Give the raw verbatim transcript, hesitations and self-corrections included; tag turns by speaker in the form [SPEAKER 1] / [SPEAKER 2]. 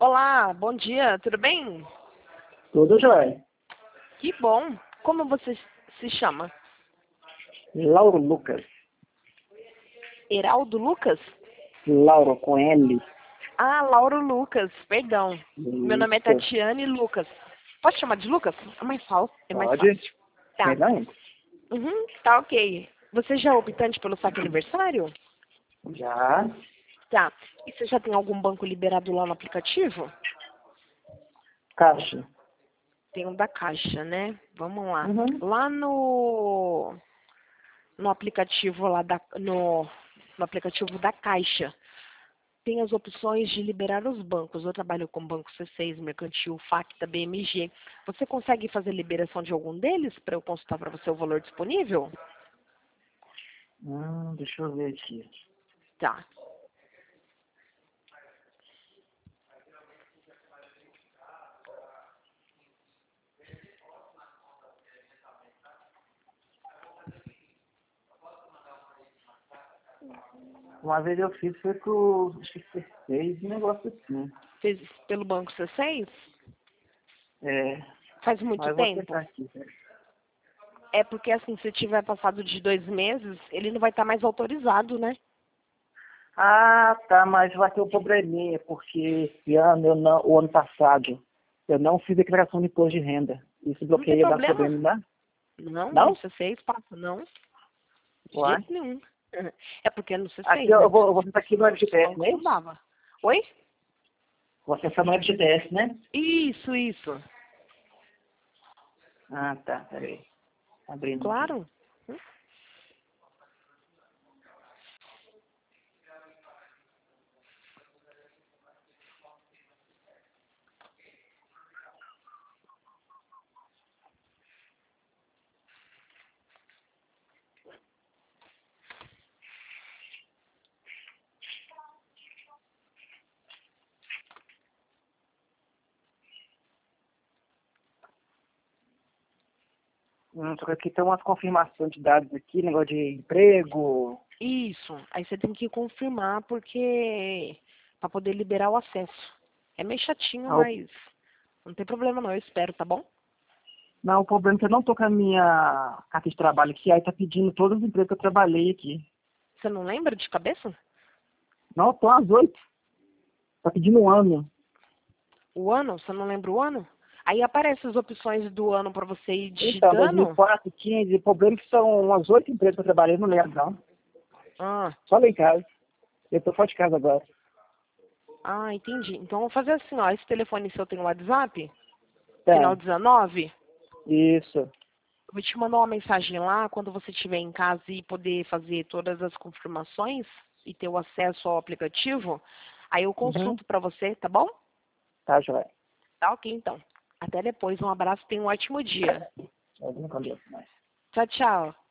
[SPEAKER 1] Olá, bom dia, tudo bem?
[SPEAKER 2] Tudo jóia.
[SPEAKER 1] Que bom. Como você se chama?
[SPEAKER 2] Lauro Lucas.
[SPEAKER 1] Heraldo Lucas?
[SPEAKER 2] Lauro com L.
[SPEAKER 1] Ah, Lauro Lucas, perdão. Meu nome é
[SPEAKER 2] Isso.
[SPEAKER 1] Tatiane Lucas. Pode chamar de Lucas? É mais fácil. É mais
[SPEAKER 2] Pode?
[SPEAKER 1] fácil. Tá.
[SPEAKER 2] Melhor ainda.
[SPEAKER 1] Uhum, tá ok. Você já é optante pelo saque aniversário?
[SPEAKER 2] Já.
[SPEAKER 1] Tá. E você já tem algum banco liberado lá no aplicativo?
[SPEAKER 2] Caixa.
[SPEAKER 1] Tem um da Caixa, né? Vamos lá.
[SPEAKER 2] Uhum.
[SPEAKER 1] Lá no no aplicativo lá da no, no aplicativo da Caixa tem as opções de liberar os bancos. Eu trabalho com Banco C seis, Mercantil, Facta, B M G. Você consegue fazer liberação de algum deles para eu consultar para você o valor disponível?
[SPEAKER 2] Hum, deixa eu ver aqui.
[SPEAKER 1] Tá.
[SPEAKER 2] Uma vez eu fiz, foi pro acho que C seis, um negócio assim.
[SPEAKER 1] Fez pelo Banco C seis?
[SPEAKER 2] É,
[SPEAKER 1] Faz muito
[SPEAKER 2] mas eu vou tentar
[SPEAKER 1] tempo?
[SPEAKER 2] aqui. Né?
[SPEAKER 1] É porque assim, se tiver passado de dois meses, ele não vai estar mais autorizado, né?
[SPEAKER 2] Ah, tá, mas vai ter um probleminha, porque esse ano, eu não, o ano passado, eu não fiz declaração de imposto de renda. Isso
[SPEAKER 1] Não tem
[SPEAKER 2] bloqueia, dá
[SPEAKER 1] problema.
[SPEAKER 2] problema, não dá?
[SPEAKER 1] Não, no
[SPEAKER 2] Não?
[SPEAKER 1] C seis passa, não. De
[SPEAKER 2] Uai.
[SPEAKER 1] jeito nenhum. É porque é no
[SPEAKER 2] Aqui
[SPEAKER 1] C seis, né?
[SPEAKER 2] eu
[SPEAKER 1] Porque
[SPEAKER 2] vou,
[SPEAKER 1] se
[SPEAKER 2] eu vou
[SPEAKER 1] fosse
[SPEAKER 2] tentar aqui no
[SPEAKER 1] nos outros
[SPEAKER 2] F G T S, não
[SPEAKER 1] bancos
[SPEAKER 2] é
[SPEAKER 1] não
[SPEAKER 2] isso?
[SPEAKER 1] dava. Oi?
[SPEAKER 2] Vou acessar no F G T S, né?
[SPEAKER 1] Isso, isso.
[SPEAKER 2] Ah, tá, peraí. Abrindo aqui.
[SPEAKER 1] Claro.
[SPEAKER 2] Hum, só que aqui tem umas confirmações de dados aqui, negócio de emprego.
[SPEAKER 1] Isso. Aí você tem que confirmar porque para poder liberar o acesso. É meio chatinho,
[SPEAKER 2] Ah, o-
[SPEAKER 1] mas não tem problema não, eu espero, tá bom?
[SPEAKER 2] não, o problema é que eu não tô com a minha carta de trabalho aqui, aí tá pedindo todos os empregos que eu trabalhei aqui.
[SPEAKER 1] Você não lembra de cabeça?
[SPEAKER 2] Não, tô às oito. Tá pedindo um ano.
[SPEAKER 1] O ano? Você não lembra o ano? Aí aparecem as opções do ano para você ir
[SPEAKER 2] Então,
[SPEAKER 1] digitando.
[SPEAKER 2] dois mil e quatro, quinze, o problema é que são umas oito empresas que eu trabalhei, não lembro não.
[SPEAKER 1] Ah,
[SPEAKER 2] Só lá em casa. Eu tô fora de casa agora.
[SPEAKER 1] ah, entendi. Então vamos fazer assim, ó. Esse telefone seu tem WhatsApp? Final
[SPEAKER 2] Tem.
[SPEAKER 1] dezenove?
[SPEAKER 2] Isso.
[SPEAKER 1] Eu vou te mandar uma mensagem lá quando você estiver em casa e poder fazer todas as confirmações e ter o acesso ao aplicativo. Aí eu
[SPEAKER 2] Uhum.
[SPEAKER 1] consulto para você, tá bom?
[SPEAKER 2] Tá, joia.
[SPEAKER 1] Tá ok, então. Até depois. Um abraço e tenha um ótimo dia.
[SPEAKER 2] Eu não conheço mais.
[SPEAKER 1] Tchau, tchau.